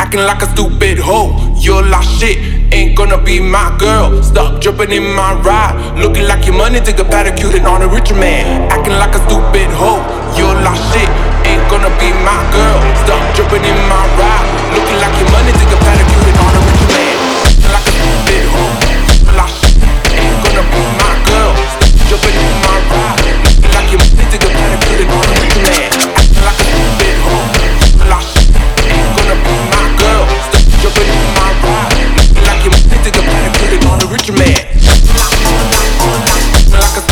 acting like a stupid hoe. You're lost shit, ain't gonna be my girl. Stop jumping in my ride, looking like your money to get pedicured on a richer man. Acting like a stupid hoe. You're lost shit, ain't gonna be my girl. Stop jumping in my ride, looking like your money to get pedicured on a richer man. Acting like a stupid hoe. You're lost shit, ain't gonna be my girl. Stop jumping in my ride, looking like your money to get pedicured on a richer man. Acting like a stupid hoe. You're lost shit, ain't gonna be my girl. Stop jumping in my ride, looking like your money to get pedicured on a richer man. Like a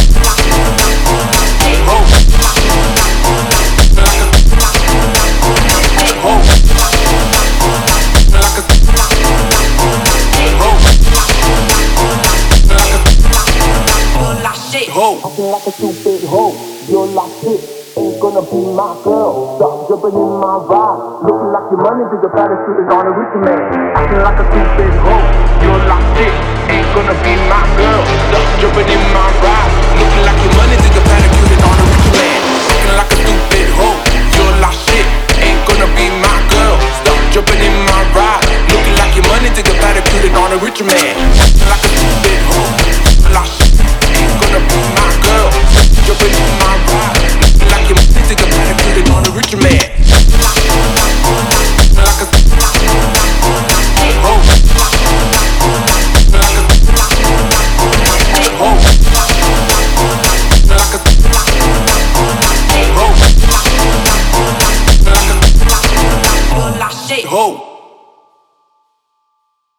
acting like a stupid hoe, you're like shit, ain't gonna be my girl. Stop jumping in my ride, looking like your money to the baddest shooting on a richer man. Acting like a stupid hoe, you're like shit, ain't gonna be my girl. Stop jumping in my ride, looking like your money to the baddest.